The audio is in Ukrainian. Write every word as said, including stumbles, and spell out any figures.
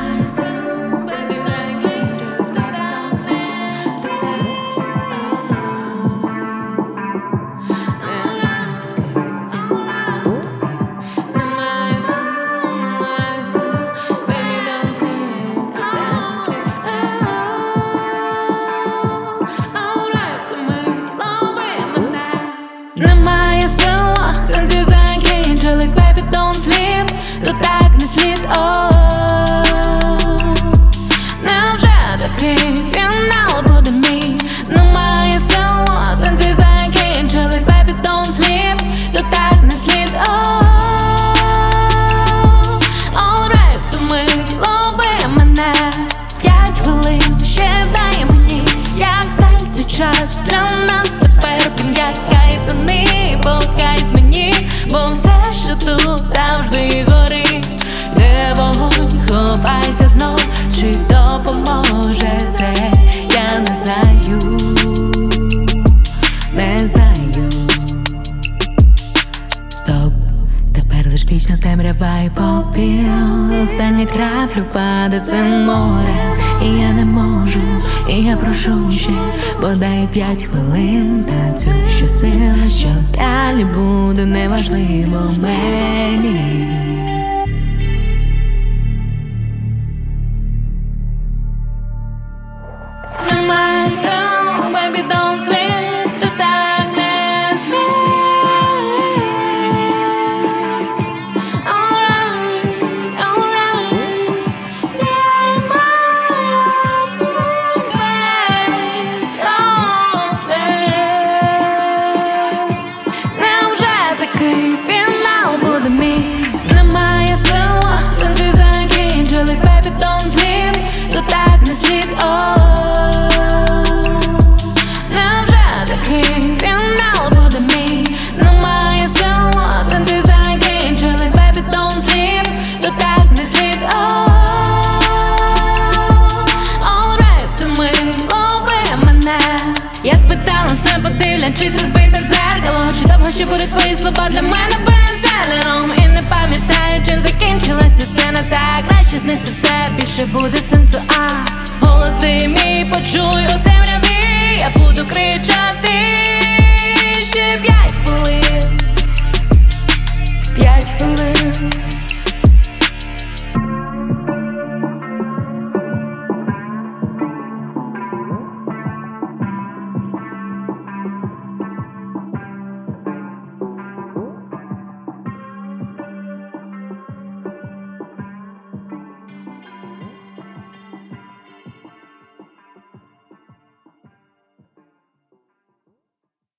Немає сил, танці закінчились, baby don't sleep, то так не слід, о. Невже такий фінал буде мій? Немає сил, танці закінчились, baby don't sleep, то так не слід, о. Alright, цю мить лови мене, п'ять хвилин ще дай мені, як сталь цей час для нас тепер він як кайдани. Покайсь мені, бо все, що тут завжди горить, де вогонь, ховайся знов, чи допоможе це, я не знаю, не знаю. Стоп, тепер лиш вічна темрява і попіл, остання краплю паде це море, і я не можу, і я прошу ще бодай п'ять хвилин. Танцюй щосили, що далі буде неважливо мені. Немає сил, baby don't sleep, то так не слід. Alright, alright. Немає сил, baby don't sleep. Невже такий фінал буде мій? Немає сил, танці закінчились, baby don't sleep, то так не слід, о. Я спитала себе, дивлячись розбите дзеркало, чи довго ще будуть твої слова для мене бестселером. І не пам'ятаю, чим закінчилась ця сцена, так краще знести все, більше буде сенсу, а голос ти мій почуй у темряві, я буду кричати.